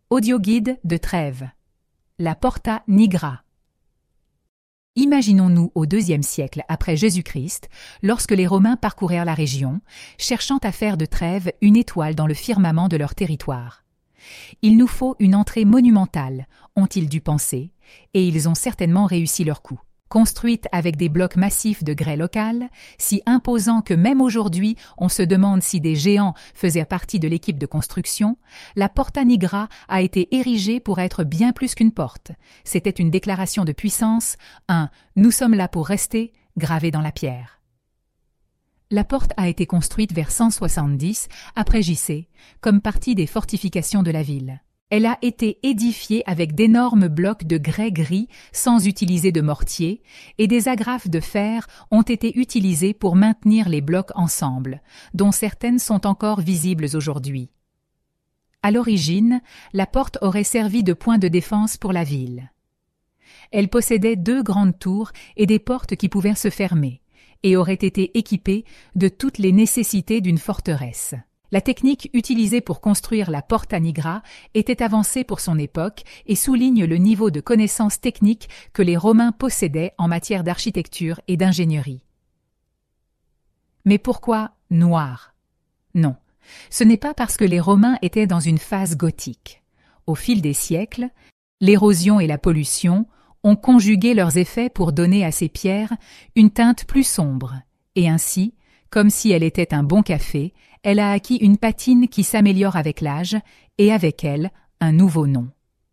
Audioguide de Trèves. La Porta Nigra. Imaginons-nous au IIe siècle après Jésus-Christ, lorsque les Romains parcoururent la région, cherchant à faire de Trèves une étoile dans le firmament de leur territoire. Il nous faut une entrée monumentale, ont-ils dû penser, et ils ont certainement réussi leur coup. Construite avec des blocs massifs de grès local, si imposants que même aujourd'hui on se demande si des géants faisaient partie de l'équipe de construction, la Porta Nigra a été érigée pour être bien plus qu'une porte. C'était une déclaration de puissance, un « Nous sommes là pour rester » gravé dans la pierre. La porte a été construite vers 170 après J.C., comme partie des fortifications de la ville. Elle a été édifiée avec d'énormes blocs de grès gris sans utiliser de mortier, et des agrafes de fer ont été utilisées pour maintenir les blocs ensemble, dont certaines sont encore visibles aujourd'hui. À l'origine, la porte aurait servi de point de défense pour la ville. Elle possédait 2 grandes tours et des portes qui pouvaient se fermer, et aurait été équipée de toutes les nécessités d'une forteresse. La technique utilisée pour construire la Porta Nigra était avancée pour son époque et souligne le niveau de connaissances techniques que les Romains possédaient en matière d'architecture et d'ingénierie. Mais pourquoi noir? Non, ce n'est pas parce que les Romains étaient dans une phase gothique. Au fil des siècles, l'érosion et la pollution ont conjugué leurs effets pour donner à ces pierres une teinte plus sombre, et ainsi, comme si elle était un bon café, elle a acquis une patine qui s'améliore avec l'âge, et avec elle, un nouveau nom.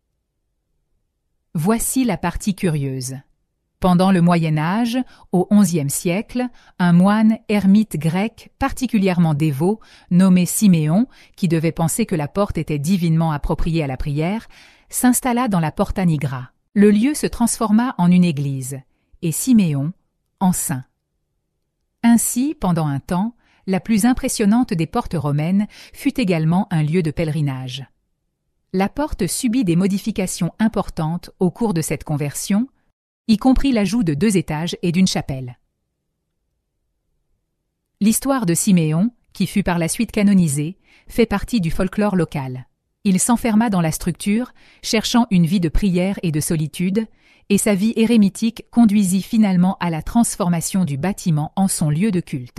Voici la partie curieuse. Pendant le Moyen Âge, au XIe siècle, un moine ermite grec particulièrement dévot, nommé Siméon, qui devait penser que la porte était divinement appropriée à la prière, s'installa dans la Porta Nigra. Le lieu se transforma en une église, et Siméon en saint. Ainsi, pendant un temps, la plus impressionnante des portes romaines fut également un lieu de pèlerinage. La porte subit des modifications importantes au cours de cette conversion, y compris l'ajout de 2 étages et d'une chapelle. L'histoire de Siméon, qui fut par la suite canonisée, fait partie du folklore local. Il s'enferma dans la structure, cherchant une vie de prière et de solitude, et sa vie érémitique conduisit finalement à la transformation du bâtiment en son lieu de culte.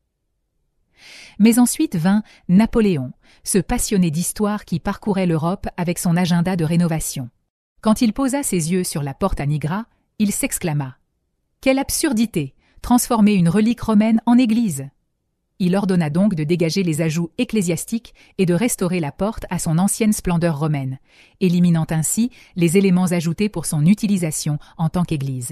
Mais ensuite vint Napoléon, ce passionné d'histoire qui parcourait l'Europe avec son agenda de rénovation. Quand il posa ses yeux sur la Porta Nigra, il s'exclama « Quelle absurdité! Transformer une relique romaine en église !» Il ordonna donc de dégager les ajouts ecclésiastiques et de restaurer la porte à son ancienne splendeur romaine, éliminant ainsi les éléments ajoutés pour son utilisation en tant qu'église.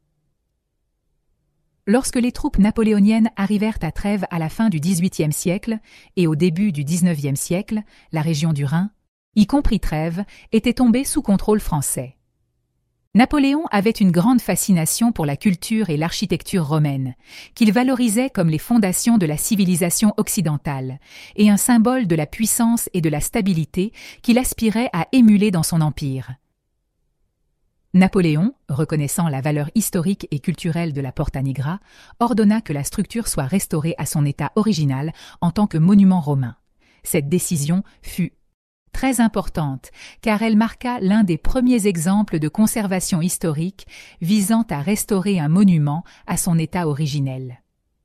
Lorsque les troupes napoléoniennes arrivèrent à Trèves à la fin du XVIIIe siècle et au début du XIXe siècle, la région du Rhin, y compris Trèves, était tombée sous contrôle français. Napoléon avait une grande fascination pour la culture et l'architecture romaine, qu'il valorisait comme les fondations de la civilisation occidentale, et un symbole de la puissance et de la stabilité qu'il aspirait à émuler dans son empire. Napoléon, reconnaissant la valeur historique et culturelle de la Porta Nigra, ordonna que la structure soit restaurée à son état original en tant que monument romain. Cette décision fut très importante, car elle marqua l'un des premiers exemples de conservation historique visant à restaurer un monument à son état originel.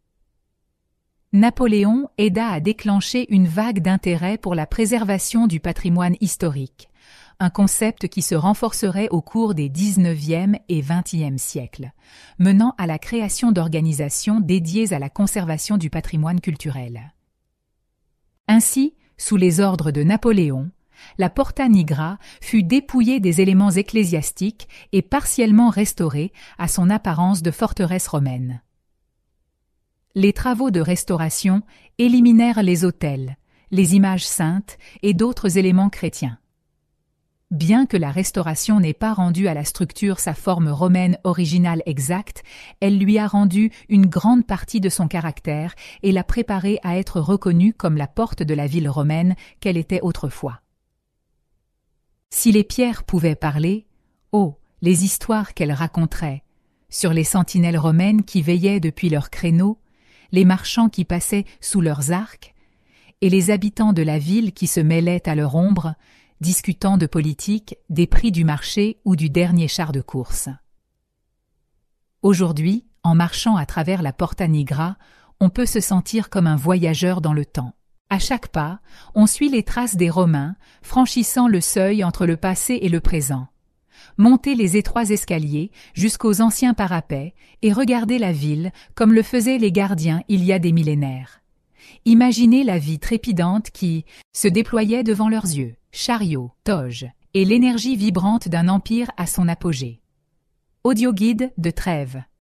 Napoléon aida à déclencher une vague d'intérêt pour la préservation du patrimoine historique, un concept qui se renforcerait au cours des XIXe et XXe siècles, menant à la création d'organisations dédiées à la conservation du patrimoine culturel. Ainsi, sous les ordres de Napoléon, la Porta Nigra fut dépouillée des éléments ecclésiastiques et partiellement restaurée à son apparence de forteresse romaine. Les travaux de restauration éliminèrent les autels, les images saintes et d'autres éléments chrétiens. Bien que la restauration n'ait pas rendu à la structure sa forme romaine originale exacte, elle lui a rendu une grande partie de son caractère et l'a préparée à être reconnue comme la porte de la ville romaine qu'elle était autrefois. Si les pierres pouvaient parler, oh, les histoires qu'elles raconteraient, sur les sentinelles romaines qui veillaient depuis leurs créneaux, les marchands qui passaient sous leurs arcs, et les habitants de la ville qui se mêlaient à leur ombre, discutant de politique, des prix du marché ou du dernier char de course. Aujourd'hui, en marchant à travers la Porta Nigra, on peut se sentir comme un voyageur dans le temps. À chaque pas, on suit les traces des Romains, franchissant le seuil entre le passé et le présent. Montez les étroits escaliers jusqu'aux anciens parapets et regardez la ville comme le faisaient les gardiens il y a des millénaires. Imaginez la vie trépidante qui se déployait devant leurs yeux, chariots, toges, et l'énergie vibrante d'un empire à son apogée. Audioguide de Trêves.